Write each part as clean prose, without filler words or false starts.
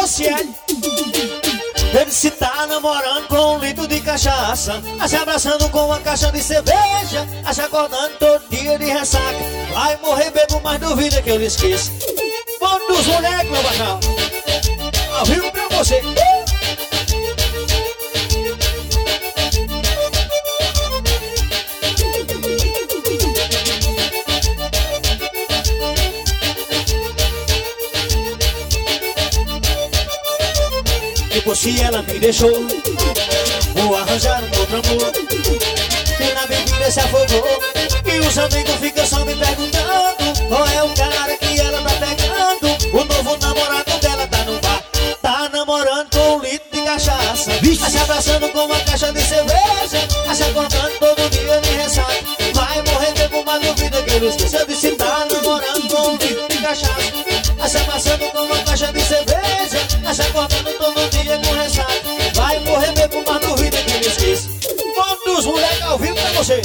Rocieli. Ele se tá namorando com um litro de cachaça, se abraçando com uma caixa de cerveja, se acordando todo dia de ressaca. Vai morrer bebo, mas duvida que eu lhe esqueça. Vamos dos moleques, meu bacão. Ao vivo pra você. Depois que ela me deixou, vou arranjar um outro amor. E na bebida se afogou, e os amigos ficam só me perguntando qual é o cara que ela tá pegando. O novo namorado dela tá no bar, tá namorando com um litro de cachaça, se abraçando com uma caixa de cerveja, se acordando todo dia de ressaca. Vai morrer bebo, mas duvida que ele esqueça. Eu disse tá namorando com um litro de cachaça, se abraçando com uma caixa de cerveja, se acordando todo dia com ressaca. Vai morrer bebo, mas duvida que ele esqueça. Vamos dos moleques ao vivo pra você.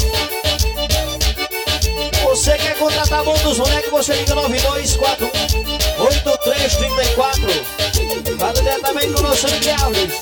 Você quer contratar bom dos moleques, você liga 9241 8334. Fala diretamente com o nosso Sandy Alves.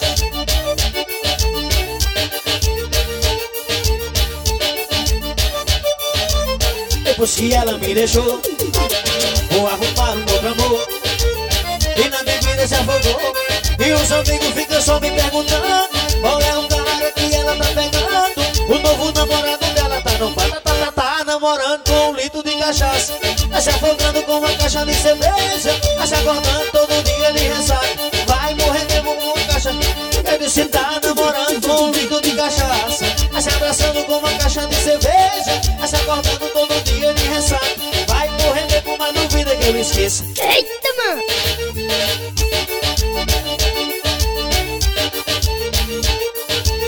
Depois que ela me deixou, vou arrumar um outro amor. E na bebida se afogou, e os amigos ficam só me perguntando qual é o cara que ela tá pegando. O novo namorado dela tá no bar, tá namorando com um litro de cachaça, se afogando com uma caixa de cerveja, se acordando todo dia de ressaca. Vai morrer mesmo com uma caixa. Eu disse tá namorando com um litro de cachaça, se abraçando com uma caixa de cerveja, se acordando todo dia de ressaca. Vai morrer mesmo, mas duvida que eu esqueça. Eita, mano!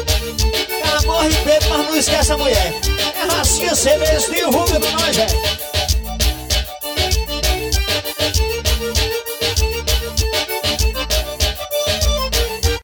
Morre bebo, mas não esquece a mulher. É racinha, cerveja e o ruga pra nós, velho.